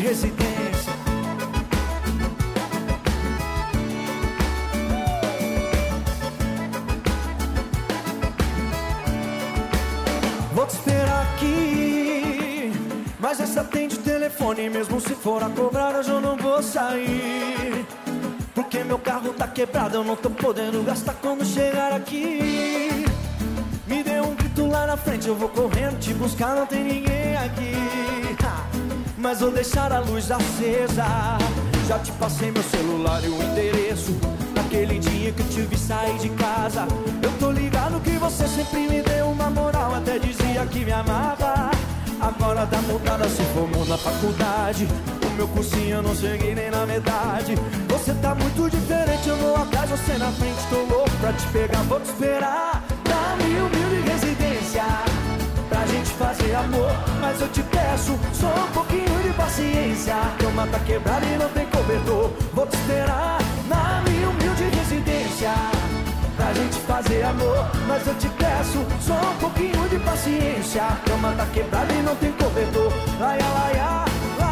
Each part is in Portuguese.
residência. Vou te esperar aqui, mas essa atende o telefone. Mesmo se for a cobrar, hoje eu não vou sair, porque meu carro tá quebrado, eu não tô podendo gastar quando chegar aqui. Me dê um grito lá na frente, eu vou correndo te buscar, não tem ninguém aqui. Mas vou deixar a luz acesa. Já te passei meu celular e o endereço. Naquele dia que eu te vi sair de casa, eu tô ligado que você sempre me deu uma moral, até dizia que me amava. Agora tá mudada, se formou na faculdade. O meu cursinho eu não cheguei nem na metade. Você tá muito diferente, eu vou atrás, você na frente. Tô louco pra te pegar, vou te esperar na minha humilde residência, pra gente fazer amor, mas eu te peço só um pouquinho de paciência. A cama tá quebrada e não tem cobertor. Vou te esperar na minha humilde residência, pra gente fazer amor, mas eu te peço só um pouquinho de paciência. A cama tá quebrada e não tem cobertor. Laia, laia,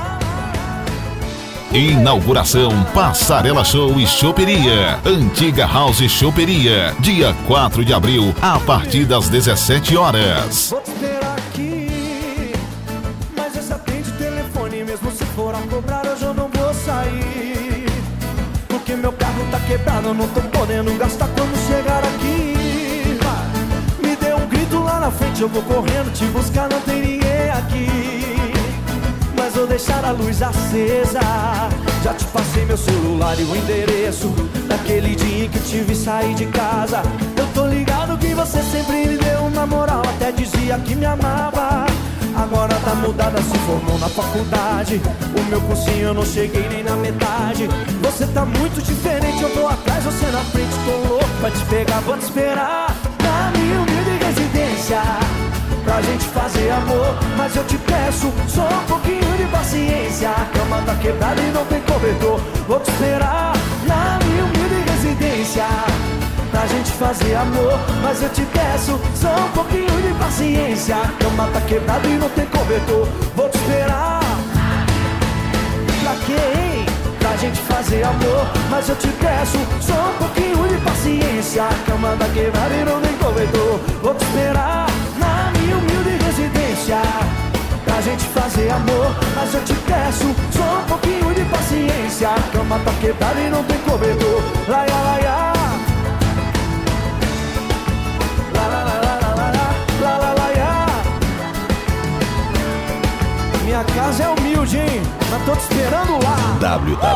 Inauguração Passarela Show e Choperia, Antiga House Choperia, dia 4 de abril, a partir das 17 horas. Vou te esperar aqui, mas essa atende o telefone. Mesmo se for a cobrar, hoje eu não vou sair, porque meu carro tá quebrado, eu não tô podendo gastar quando chegar aqui. Me dê um grito lá na frente, eu vou correndo te buscar, não tem ninguém aqui. Mas vou deixar a luz acesa. Já te passei meu celular e o endereço. Naquele dia em que eu te vi sair de casa, eu tô ligado que você sempre me deu uma moral, até dizia que me amava. Agora tá mudada, se formou na faculdade. O meu cursinho eu não cheguei nem na metade. Você tá muito diferente, eu vou atrás, você na frente. Tô louco pra te pegar, vou te esperar na minha humilde residência, pra gente fazer amor, mas eu te peço só um pouquinho de paciência. A cama tá quebrada e não tem cobertor. Vou te esperar na minha humilde residência, pra gente fazer amor, mas eu te peço só um pouquinho de paciência. A cama tá quebrada e não tem cobertor. Vou te esperar. Pra quê, hein? Pra gente fazer amor, mas eu te peço só um pouquinho de paciência. A cama tá quebrada e não tem cobertor. Vou te esperar na minha humilde residência, pra gente fazer amor, mas eu te peço só um pouquinho de paciência. A cama tá quebrada e não tem cobertor. Laia, laia, la la la la la la la laia. Minha casa é humilde, hein? Mas tô te esperando lá.